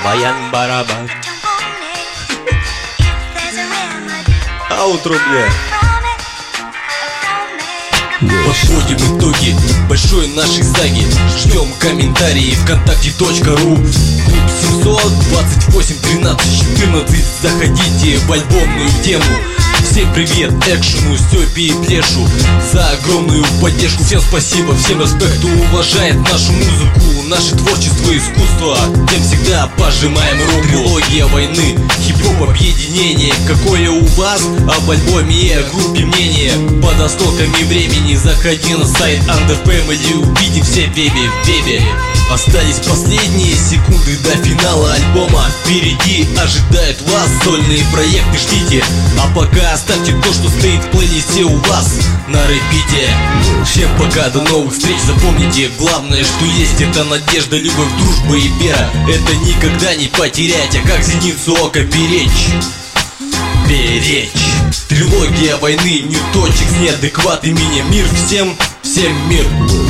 Баян-барабан. Аутро, бля. Подводим итоги большой нашей саги. Ждем комментарии вконтакте.ру. Клуб 728 13 14. Заходите в альбомную тему. Всем привет, экшену, Степе и Плешу, за огромную поддержку. Всем спасибо, всем респект, кто уважает нашу музыку, наше творчество и искусство. Тем всегда пожимаем руку. Трилогия войны, хип-хоп, объединение. Какое у вас об альбоме и о группе мнение? Под осколками времени заходи на сайт Under Family, увидим все в вебе. Остались последние секунды до финала альбома. Впереди ожидают вас сольные проекты, ждите. А пока оставьте то, что стоит в плейлисте у вас на репите. Всем пока, до новых встреч. Запомните, главное, что есть, это надежда, любовь, дружба и вера. Это никогда не потерять, а как зеницу ока беречь. Трилогия войны, нью-точек, неадекват имени. Мир всем, всем мир.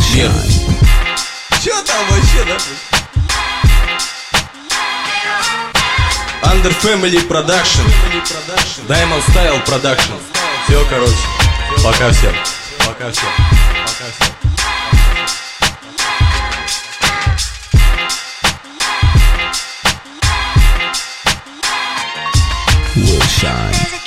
Чё там вообще, да? Under Family Production, Diamond Style Production. Все, короче. Пока всем. Пока всем. Will shine.